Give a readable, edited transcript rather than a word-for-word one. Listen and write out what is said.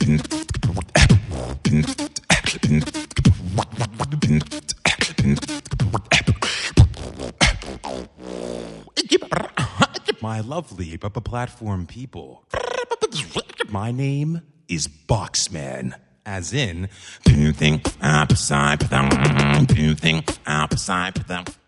My lovely platform people. My name is Boxman, as in